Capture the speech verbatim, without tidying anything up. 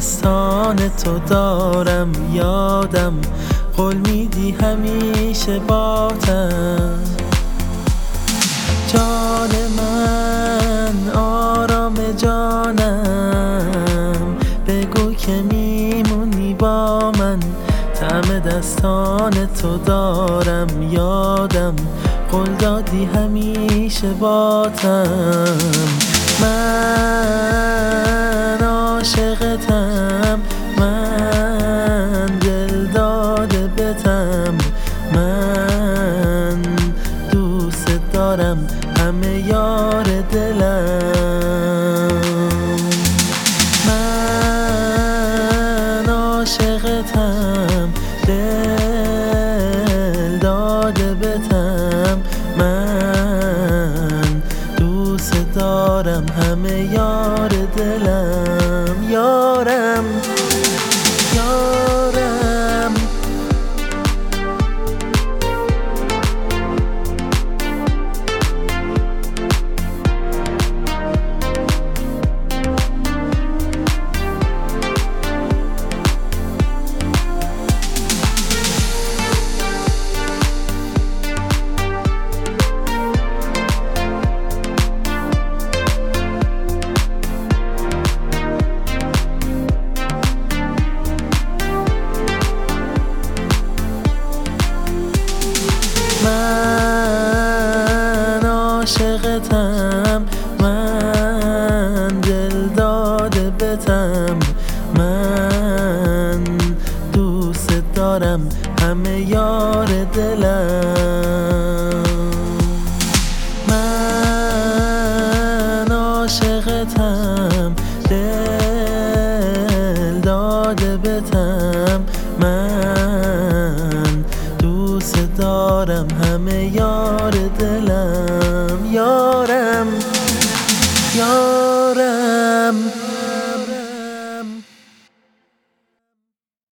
دستان تو دارم یادم، قول میدی همیشه باتم. جان من آرام جانم، بگو که میمونی با من. طعم دستان تو دارم یادم، قول دادی همیشه باتم. من عاشقتم، من دل داده بتم، من دوست دارم همه یار دلم. من عاشقتم، دل داده بتم، من دوست دارم همه یار دلم. یارم یارم من عاشقتم، من دل داده بتم، من دوست دارم همه یار دلم.